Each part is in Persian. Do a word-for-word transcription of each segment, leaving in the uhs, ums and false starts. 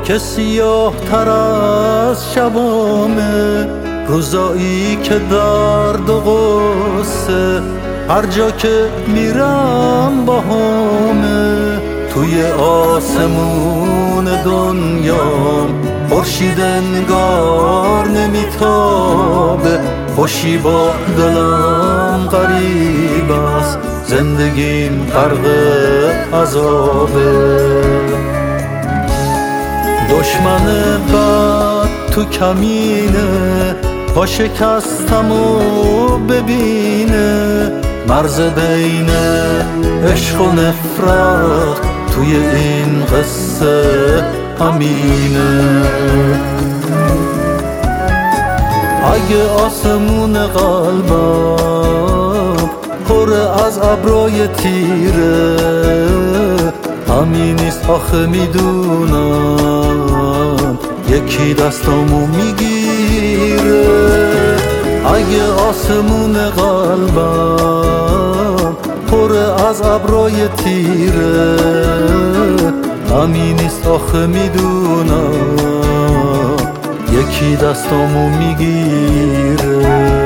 که سیاه تر از شبامه، روزایی که درد و غصه هر جا که میرم با همه. توی آسمون دنیام خورشید انگار نمیتابه، خوشی با دلم غریب است، زندگیم غرق عذابه. دشمن بد تو کمینه، پا شکستم و ببینه، مرز بین عشق و نفرت توی این قصه همینه. اگه آسمون قلبم پر از ابرای تیره، همینیست آخه میدونم یکی دستامو میگیره. اگه آسمون قلبم پر از ابرای تیره، همینیست آخه میدونم یکی دستامو میگیره.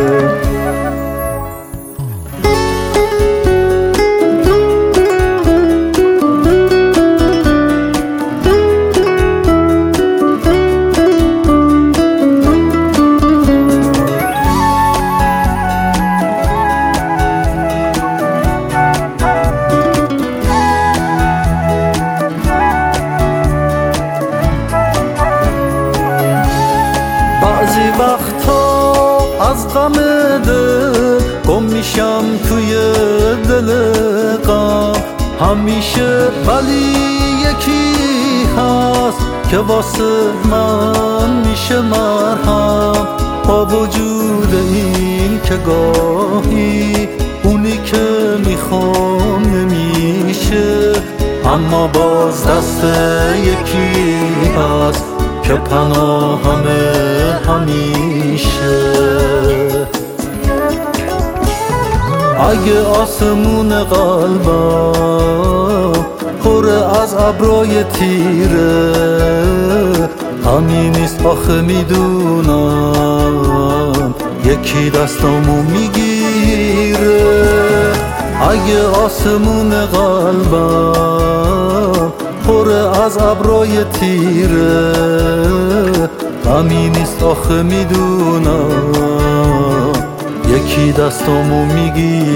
بعضی وقتا از غم دل گم میشم توی دل غم، همیشه ولی یکی هست که واسه من میشه مرهم. با وجود این که گاهی اونی که میخوام نمیشه، اما باز دست یکی هست که پناهمه همیشه. اگه آسمون قلبم پر از ابرای تیره، همینیست آخه میدونم یکی دستامو میگیره. اگه آسمون قلبم پر از ابرای تیره، همینیست آخه میدونم یکی دستامو میگیره.